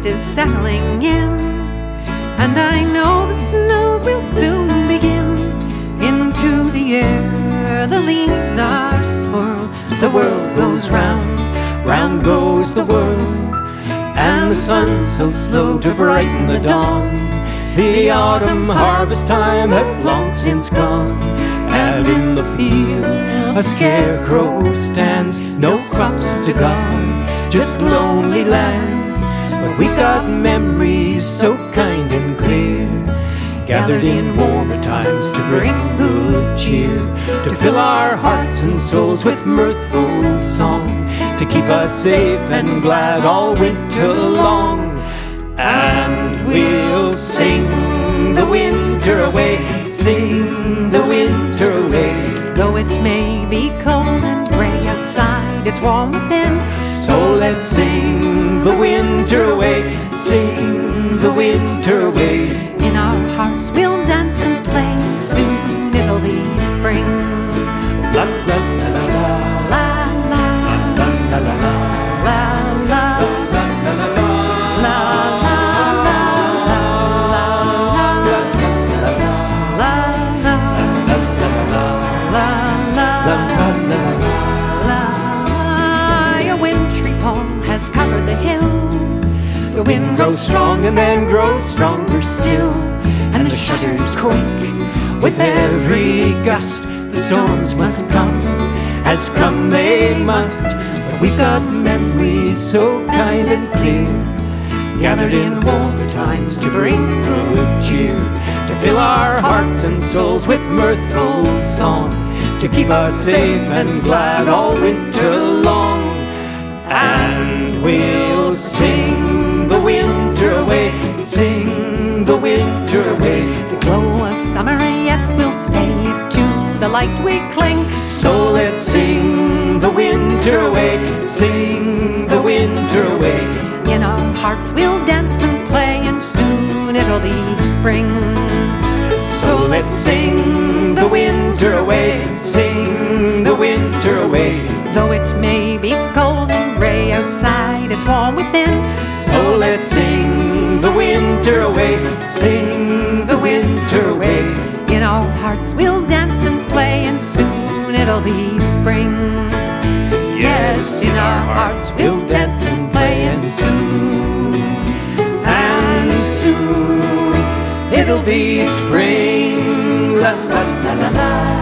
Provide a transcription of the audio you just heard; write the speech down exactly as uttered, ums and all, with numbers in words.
is settling in, and I know the snows will soon begin. Into the air the leaves are swirled. The world goes round, round goes the world, and the sun's so slow to brighten the dawn. The autumn harvest time has long since gone, and in the field a scarecrow stands. No crops to guard, just lonely lands, but we've got memories so kind and clear, gathered in warmer times to bring good cheer, to fill our hearts and souls with mirthful song, to keep us safe and glad all winter long. And we'll sing the winter away, sing the winter away. Though it may be cold and gray outside, it's warm within. So let's sing the winter away, sing the winter away. In our hearts we'll dance and play, soon it'll be spring. La la la la la, La la la la la la, la la la la la la. Has covered the hill. The wind grows strong and then grows stronger still, and the shutters quake with every gust. The storms must come, as come they must, but we've got memories so kind and clear, gathered in warmer times to bring good cheer, to fill our hearts and souls with mirthful song, to keep us safe and glad all winter long. And we'll sing the winter away, sing the winter away. The glow of summer yet will stay if to the light we cling. So let's sing the winter away, sing the winter away. In our hearts we'll dance and play, and soon it'll be spring. So let's sing the winter away, sing the winter away. Though it may be cold and gray outside, it's warm within. So let's sing the winter away, sing the winter away. In our hearts we'll dance and play, and soon it'll be spring. Yes, in our hearts we'll dance and play, and soon, and soon it'll be spring. La la la la la.